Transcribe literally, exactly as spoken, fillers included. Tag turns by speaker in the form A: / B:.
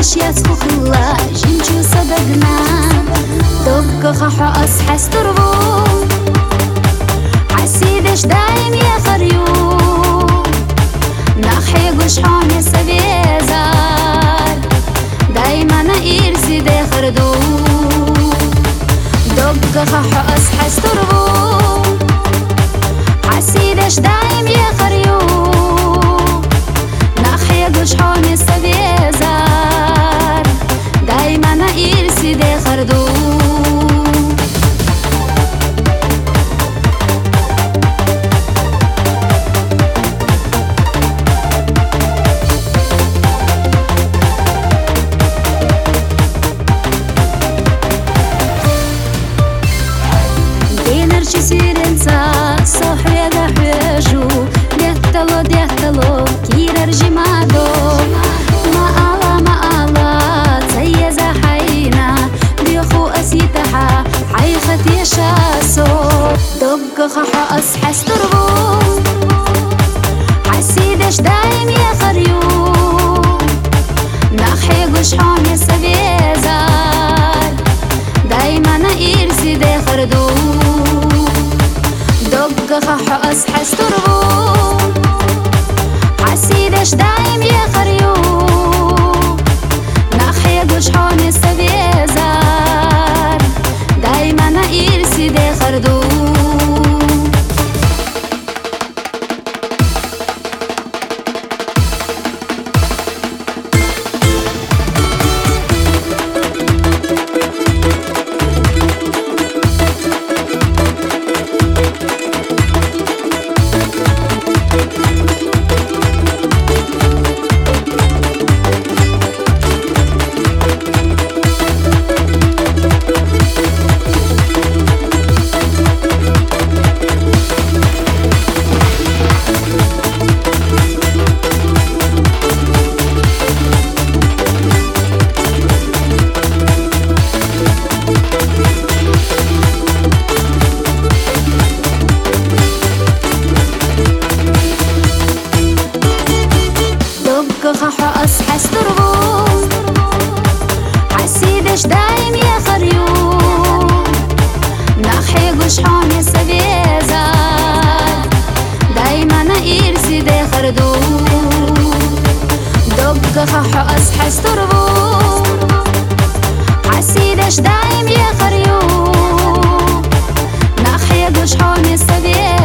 A: يا سخلا جنجو صدقنا دق خح أصحى ستربو عسيدش دايم يا خريوم نخي قشحون يا سبيزار دايما إرسي دي خردو دق خح أصحى ستربو عسيدش دايم يا خريوم نخي قشحون يا سبيزار دايما إرسي دي خردو سيرنسا صحيا ذا حيجو ديهتلو ديهتلو كير رجمادو ما ألا ما ألا تسيزا حينا بيخو أسيتها حيخت يشاسو دق خح أصحى ستربو عسيدش دايم يا خريوم نخي قشحون يا سبيزار دايما إرسي دي خردو دق خح أصحى ستربو عسيدش دايم يا خريوم نخي قشحون السبيزار دايما إرسي دي خردو خح أصحى ستربو عسيدش دايم يا خريوم نخي قشحون يا سبيزار دايما إرسي دي خردو دق خح أصحى ستربو عسيدش دايم يا خريوم نخي قشحون يا سبيزار